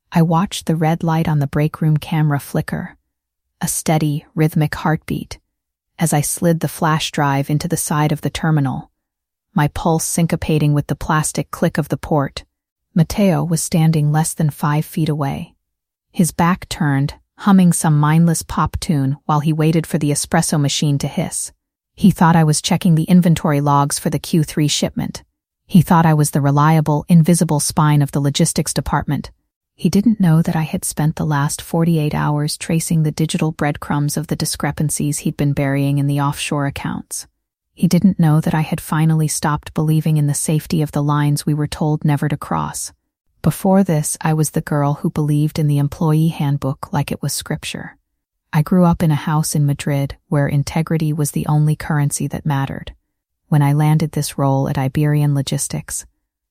I watched the red light on the break room camera flicker, a steady, rhythmic heartbeat, as I slid the flash drive into the side of the terminal, my pulse syncopating with the plastic click of the port. Matteo was standing less than 5 feet away, his back turned, humming some mindless pop tune while he waited for the espresso machine to hiss. He thought I was checking the inventory logs for the Q3 shipment. He thought I was the reliable, invisible spine of the logistics department. He didn't know that I had spent the last 48 hours tracing the digital breadcrumbs of the discrepancies he'd been burying in the offshore accounts. He didn't know that I had finally stopped believing in the safety of the lines we were told never to cross. Before this, I was the girl who believed in the employee handbook like it was scripture. I grew up in a house in Madrid where integrity was the only currency that mattered. When I landed this role at Iberian Logistics,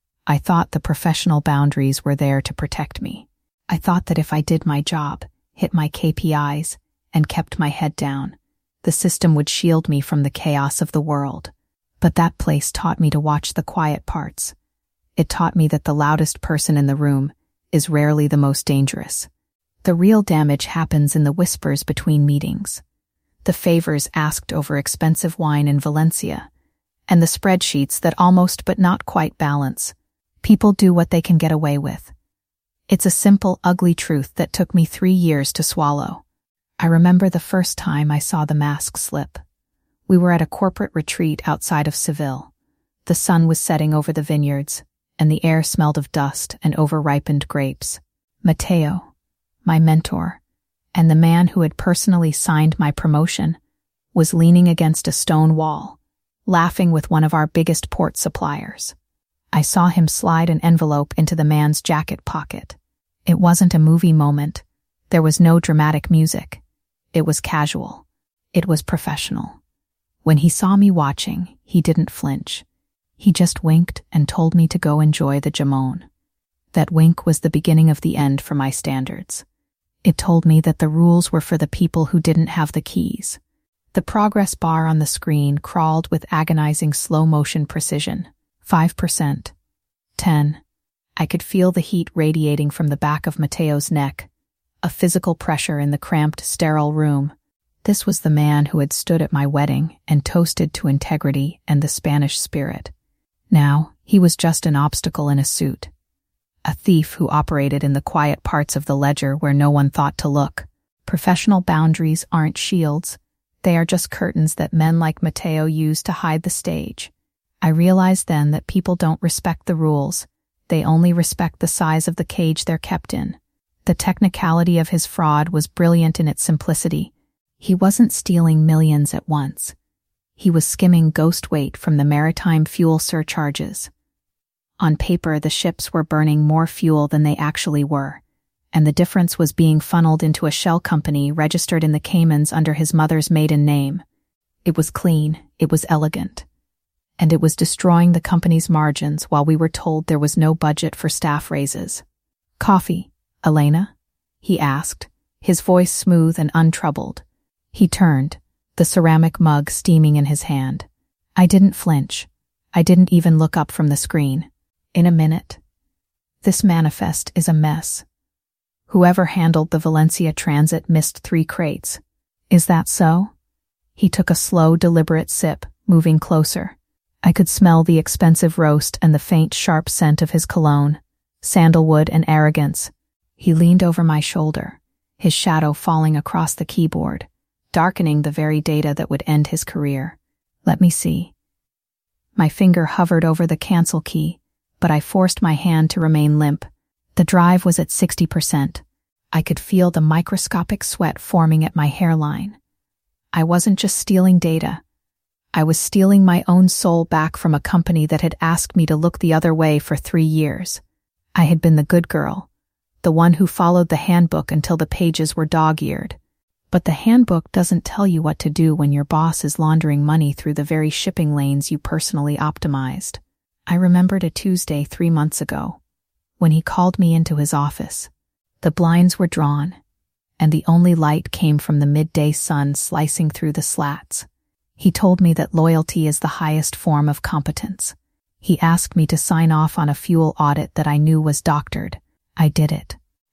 I thought the professional boundaries were there to protect me. I thought that if I did my job, hit my KPIs, and kept my head down, the system would shield me from the chaos of the world. But that place taught me to watch the quiet parts. It taught me that the loudest person in the room is rarely the most dangerous. The real damage happens in the whispers between meetings, the favors asked over expensive wine in Valencia, and the spreadsheets that almost but not quite balance. People do what they can get away with. It's a simple, ugly truth that took me 3 years to swallow. I remember the first time I saw the mask slip. We were at a corporate retreat outside of Seville. The sun was setting over the vineyards, and the air smelled of dust and over-ripened grapes. Matteo, my mentor, and the man who had personally signed my promotion, was leaning against a stone wall, laughing with one of our biggest port suppliers. I saw him slide an envelope into the man's jacket pocket. It wasn't a movie moment. There was no dramatic music. It was casual. It was professional. When he saw me watching, he didn't flinch. He just winked and told me to go enjoy the jamón. That wink was the beginning of the end for my standards. It told me that the rules were for the people who didn't have the keys. The progress bar on the screen crawled with agonizing slow-motion precision. 5%. 10. I could feel the heat radiating from the back of Matteo's neck, a physical pressure in the cramped, sterile room. This was the man who had stood at my wedding and toasted to integrity and the Spanish spirit. Now, he was just an obstacle in a suit. A thief who operated in the quiet parts of the ledger where no one thought to look. Professional boundaries aren't shields. They are just curtains that men like Matteo use to hide the stage. I realized then that people don't respect the rules. They only respect the size of the cage they're kept in. The technicality of his fraud was brilliant in its simplicity. He wasn't stealing millions at once. He was skimming ghost weight from the maritime fuel surcharges. On paper, the ships were burning more fuel than they actually were, and the difference was being funneled into a shell company registered in the Caymans under his mother's maiden name. It was clean, it was elegant, and it was destroying the company's margins while we were told there was no budget for staff raises. "Coffee, Elena?" he asked, his voice smooth and untroubled. He turned, the ceramic mug steaming in his hand. I didn't flinch. I didn't even look up from the screen. In a minute. This manifest is a mess. Whoever handled the Valencia transit missed 3 crates. Is that so? He took a slow, deliberate sip, moving closer. I could smell the expensive roast and the faint, sharp scent of his cologne, sandalwood and arrogance. He leaned over my shoulder, his shadow falling across the keyboard, darkening the very data that would end his career. Let me see. My finger hovered over the cancel key, but I forced my hand to remain limp. The drive was at 60%. I could feel the microscopic sweat forming at my hairline. I wasn't just stealing data. I was stealing my own soul back from a company that had asked me to look the other way for 3 years. I had been the good girl, the one who followed the handbook until the pages were dog-eared. But the handbook doesn't tell you what to do when your boss is laundering money through the very shipping lanes you personally optimized. I remembered a Tuesday 3 months ago, when he called me into his office. The blinds were drawn, and the only light came from the midday sun slicing through the slats. He told me that loyalty is the highest form of competence. He asked me to sign off on a fuel audit that I knew was doctored. I did it.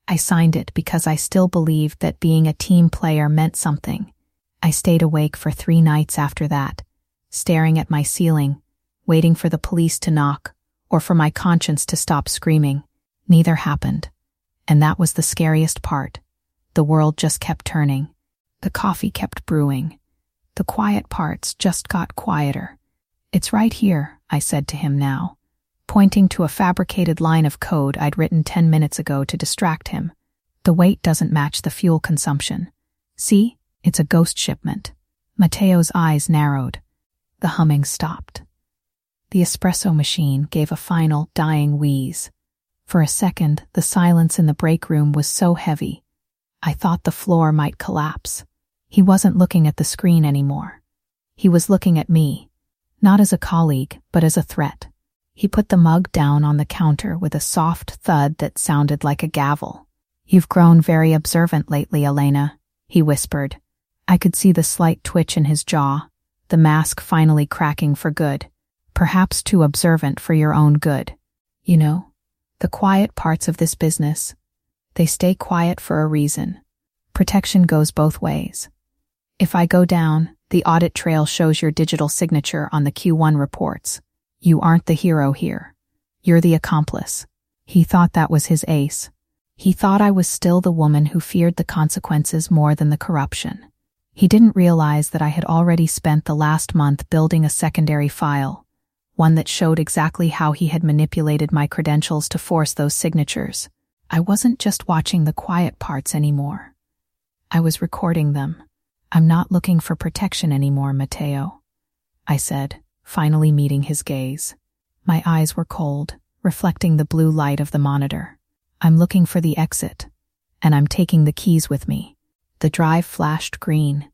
I signed it because I still believed that being a team player meant something. I stayed awake for 3 nights after that, staring at my ceiling, waiting for the police to knock, or for my conscience to stop screaming. Neither happened. And that was the scariest part. The world just kept turning. The coffee kept brewing. The quiet parts just got quieter. "It's right here," I said to him now, pointing to a fabricated line of code I'd written 10 minutes ago to distract him. "The weight doesn't match the fuel consumption. See, it's a ghost shipment." Matteo's eyes narrowed. The humming stopped. The espresso machine gave a final, dying wheeze. For a second, the silence in the break room was so heavy, I thought the floor might collapse. He wasn't looking at the screen anymore. He was looking at me, not as a colleague, but as a threat. He put the mug down on the counter with a soft thud that sounded like a gavel. "You've grown very observant lately, Elena," he whispered. I could see the slight twitch in his jaw, the mask finally cracking for good. "Perhaps too observant for your own good. You know, the quiet parts of this business, they stay quiet for a reason. Protection goes both ways. If I go down, the audit trail shows your digital signature on the Q1 reports. You aren't the hero here. You're the accomplice." He thought that was his ace. He thought I was still the woman who feared the consequences more than the corruption. He didn't realize that I had already spent the last month building a secondary file, one that showed exactly how he had manipulated my credentials to force those signatures. I wasn't just watching the quiet parts anymore. I was recording them. "I'm not looking for protection anymore, Matteo," I said, finally meeting his gaze. My eyes were cold, reflecting the blue light of the monitor. "I'm looking for the exit, and I'm taking the keys with me." The drive flashed green.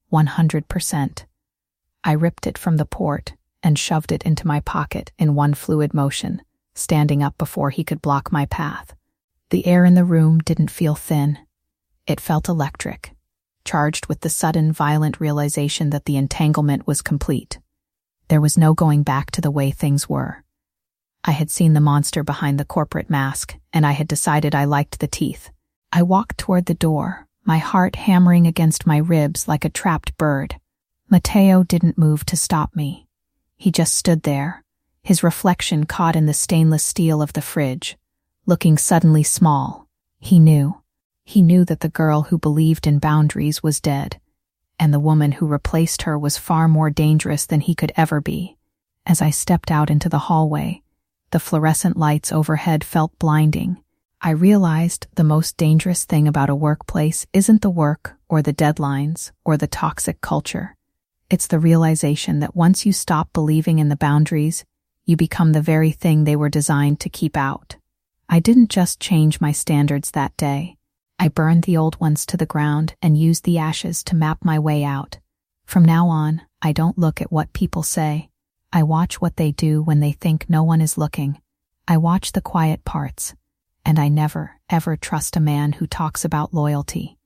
100%. I ripped it from the port and shoved it into my pocket in one fluid motion, standing up before he could block my path. The air in the room didn't feel thin. It felt electric, charged with the sudden, violent realization that the entanglement was complete. There was no going back to the way things were. I had seen the monster behind the corporate mask, and I had decided I liked the teeth. I walked toward the door, my heart hammering against my ribs like a trapped bird. Matteo didn't move to stop me. He just stood there, his reflection caught in the stainless steel of the fridge, looking suddenly small. He knew that the girl who believed in boundaries was dead, and the woman who replaced her was far more dangerous than he could ever be. As I stepped out into the hallway, the fluorescent lights overhead felt blinding. I realized the most dangerous thing about a workplace isn't the work or the deadlines or the toxic culture. It's the realization that once you stop believing in the boundaries, you become the very thing they were designed to keep out. I didn't just change my standards that day. I burned the old ones to the ground and used the ashes to map my way out. From now on, I don't look at what people say. I watch what they do when they think no one is looking. I watch the quiet parts, and I never, ever trust a man who talks about loyalty.